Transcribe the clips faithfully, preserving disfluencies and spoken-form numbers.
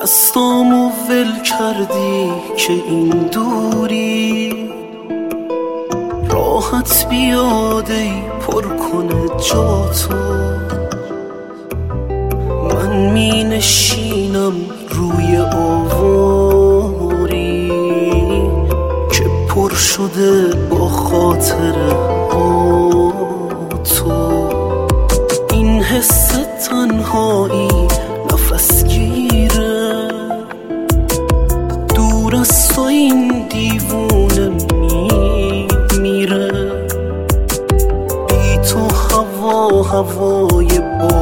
دستامو ول کردی که این دوری راحت بیاده ای پر کنه جاتو. من می نشینم روی آواری که پر شده با خاطره ها تو. این حس تنهایی نفس گیره، دور از تو این دیوونه می میره. بی تو هوا هوای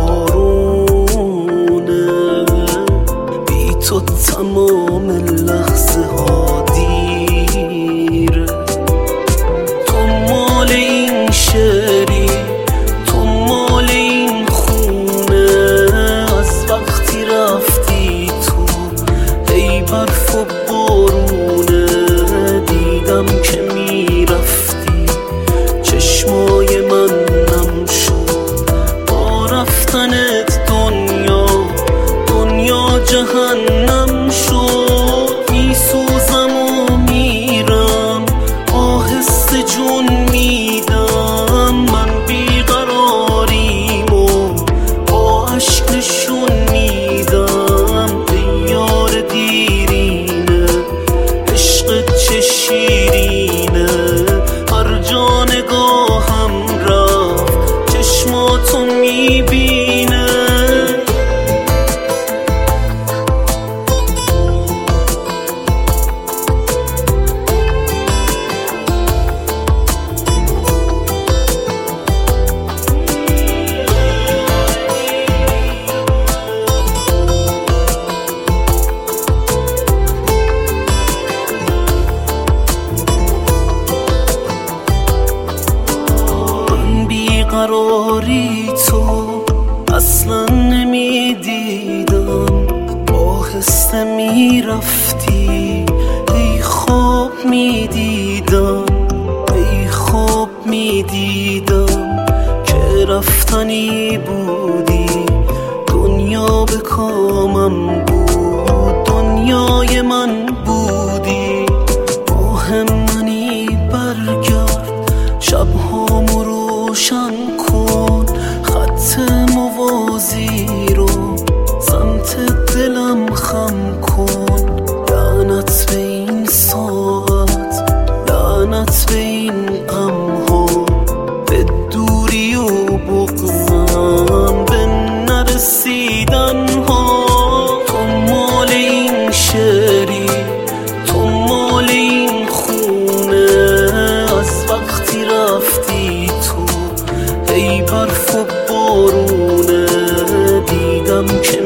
بارونه، بی تو تمام لحظه ها دیره. تو مال این شعری، تو مال این خونه، از وقتی رفتی تو ای برف و بارونه. دیدم که میرفتی چشمای من نم شد با رفتنت. دنیا دنیا جهنم شد. میسوزم و میرم آهسته جون میدم. من بیقراریم و با عشق نشون میدم. ای یار دیرینه عشقت چه شیرینه. هر جا نگاهم رفت چشماتو میبینه. قراری تو اصلا نمیدیدم، آهسته میرفتی ای خواب میدیدم. ای خواب میدیدم که رفتنی بودی. دنیا به کامم بود، دنیای من بودی. ماه منی برگرد شبهامو روشن کن. خط موازی رو سمت دلم خم کن. لعنت به این ساعت، لعنت به این غمها، به دوری و بغضم، به نرسیدن ها. تو مال این شعری، تو مال این خونه، از وقتی رفتی تو ای برف و بارونه. دیدم که